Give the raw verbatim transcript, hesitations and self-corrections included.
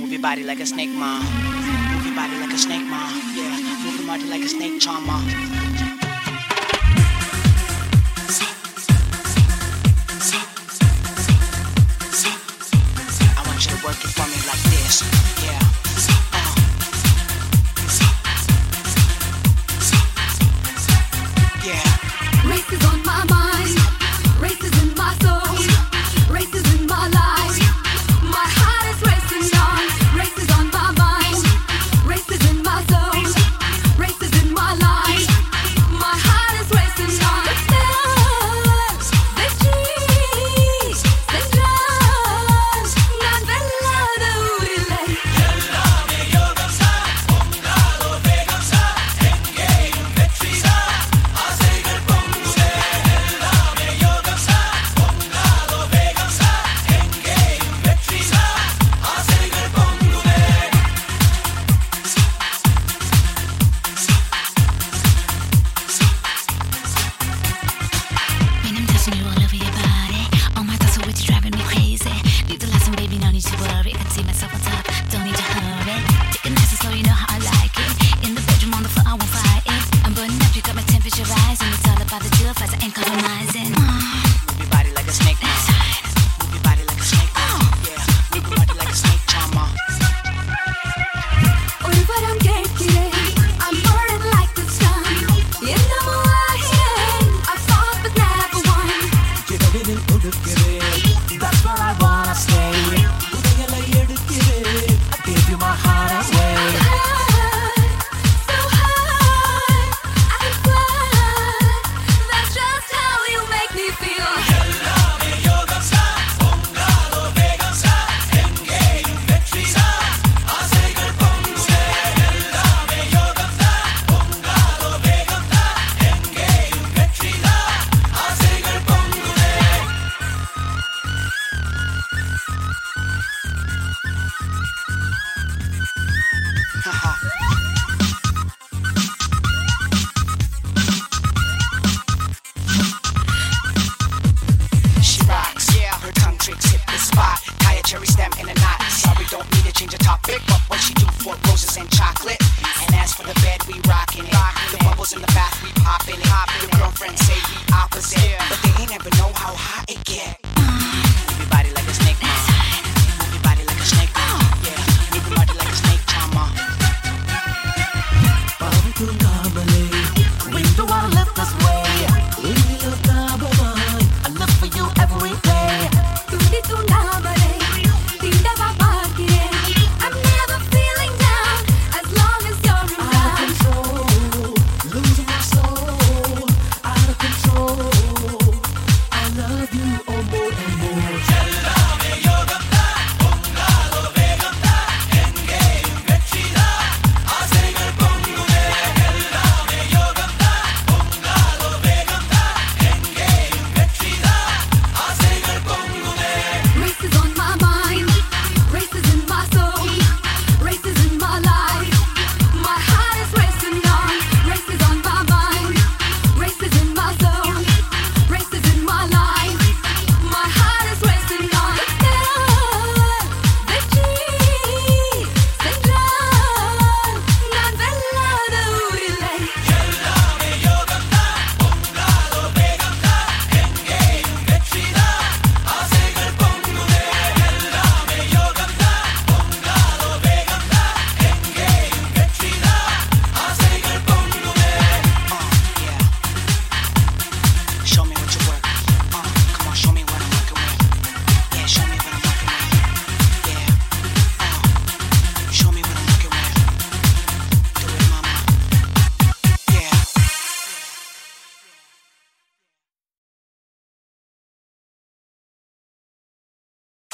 Move your body like a snake, ma. Move your body like a snake, ma. Yeah, move your body like a snake, charmer. I want you to work it for me like this. Yeah. Uh. Yeah. Race is on my mind. Race is in my soul. Race is in my life. My heart is racing on. Race is on my mind. Race is in my soul. Race is in my life. My heart is racing on. The cheese, the drugs, not the love that we like. When I'm touching you all over your body, oh my God, so it's driving me crazy. Need the lesson, baby, no need to worry. I can see myself on top, don't need to hurry. Take it nice and slow, you know how I like it. In the bedroom, on the floor, I won't fight it. I'm burning up, you got my temperature rising. It's all about the deal, fast, I ain't compromising. Move your body like a snake, ma. Move your body like a snake, ma. Yeah, move your body like a snake, charmer. ഒരുവരം കേട്ടില്ലേ I'm burning like the sun. In the moonlight, I fought but never won. இரவினில் கொடுக்கிறேன். That's where I wanna stay. உதயலை எடுக்கிறேன். I gave you my heart away. High, so high, I can fly. That's just how you make me feel. She rocks, yeah, her tongue tricks hit the spot. Tie a cherry stem in a knot. Sorry, don't need to change the topic, but what she do for roses and chocolate?